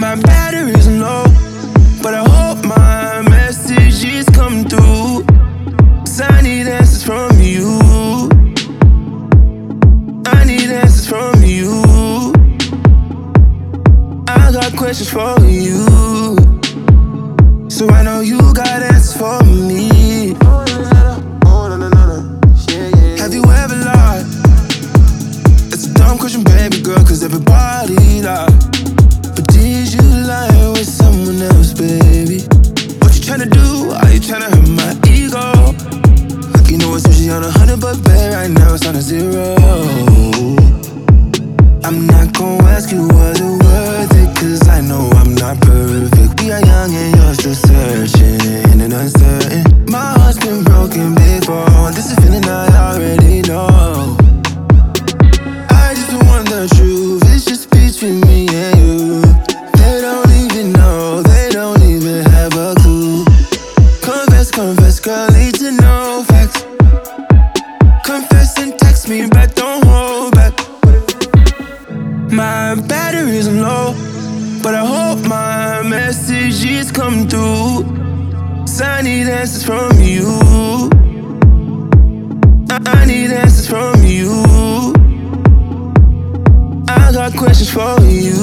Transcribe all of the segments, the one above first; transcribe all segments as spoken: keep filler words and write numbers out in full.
my batteries are low, but I hope my messages come through. 'Cause I need answers from you. I need answers from you. I got questions for you, so I know you got answers for me. Have you ever lied? It's a dumb question, baby girl, 'cause everybody lies. But did you lie with someone else, baby? What you tryna do? Are you tryna hurt my ego? You know it's usually on a hundred, but babe, right now it's on a zero. I'm not gon' ask you was it worth it, 'cause I know I'm not perfect. We are young and you're still searching and uncertain. My heart's been broken before. This is a feeling I already know. I just want the truth. It's just between me and you. They don't even know. They don't even have a clue. Confess, confess, girl, need to know facts. Confess and text me back, don't hold back. My batteries are low, but I hope my messages come through. 'Cause I need answers from you. I, I need answers from you. I got questions for you,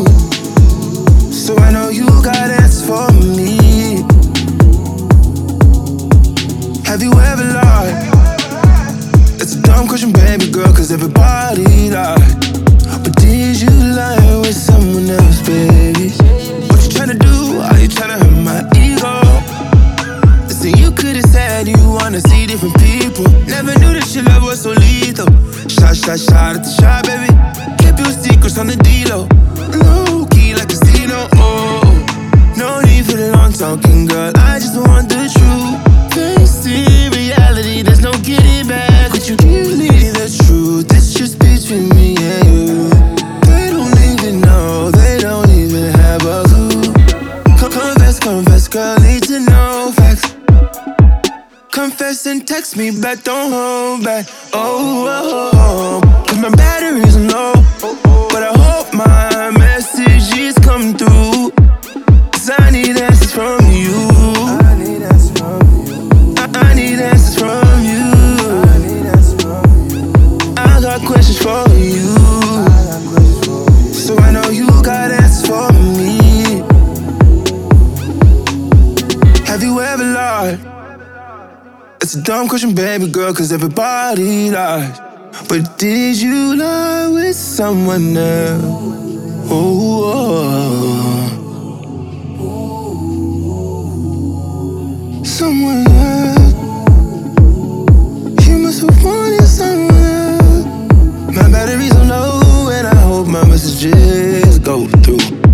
so I know you got answers for me. Have you ever lied? It's a dumb question, baby girl, 'cause everybody lies. But did you lie with someone else, baby? What you tryna do? Are you tryna hurt my ego? Listen, you could've said you wanna see different people. Never knew that your love was so lethal. Shot, shot, shot at the shot, baby. Kept your secrets on the D-Lo. Low key like a casino, oh. No need for the long talking, girl, I just want the truth. Facing reality, there's no getting back. Could you give me the truth? It's just between me and you. They don't even know, they don't even have a clue. Confess, confess, girl, need to know facts. Confess and text me back, don't hold back. Oh, oh, oh. 'Cause my batteries are low, but I hope my messages come through. 'Cause I need answers from you. I need answers from you. I, I need answers from you. I need answers from you. I got questions for you, so I know you got answers for me. Have you ever lied? It's a dumb question, baby girl, 'cause everybody lies. But did you lie with someone else? Oh, oh. Someone else. You must have wanted someone else. My batteries are low and I hope my messages go through.